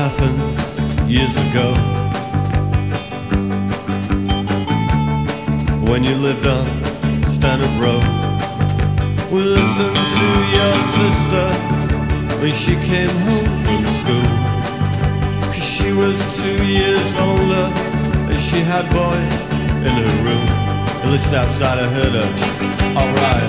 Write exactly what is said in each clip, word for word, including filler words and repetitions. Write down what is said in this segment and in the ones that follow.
happened years ago, when you lived on Stanhope Road. We listened to your sister when she came home from school, 'cause she was two years older and she had boys in her room. At least outside I heard her, alright.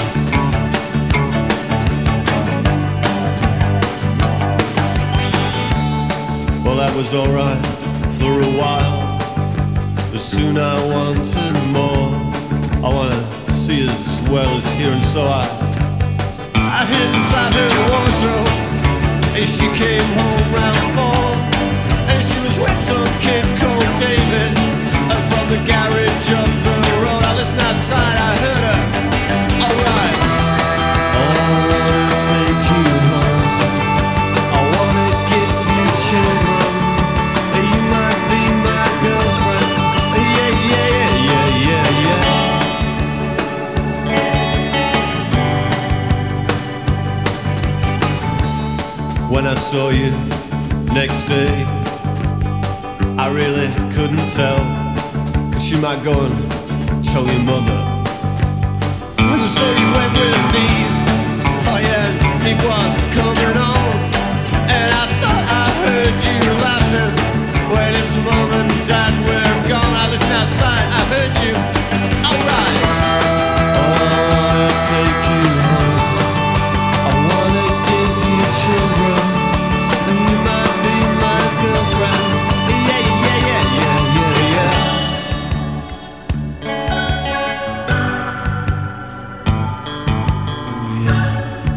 Well, that was alright for a while, but soon I wanted more. I wanna see as well as hear, and so I I hid inside her wardrobe, and she came home round four, and she was with some kid called David, and from the garage up the road. I listened outside, I heard her, alright. Oh, I wanna take you home, I wanna give you children, and you might be my girlfriend. Yeah, yeah, yeah, yeah, yeah, yeah. When I saw you next day, I really couldn't tell, 'cause you might go and tell your mother. And so you went with me, oh yeah, it was coming on. And I thought I heard you laughing when his mom and dad were gone. I listened outside, I heard you, alright. Oh, I wanna take you home, I wanna give you children, and you might be my girlfriend. Yeah, yeah, yeah, yeah, yeah, yeah. Yeah.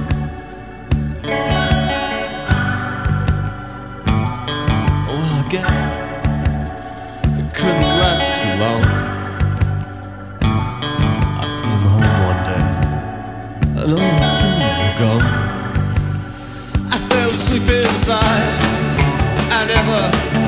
Well, I guess it couldn't last too long. I came home one day, and all the things were gone. I fell asleep inside, I never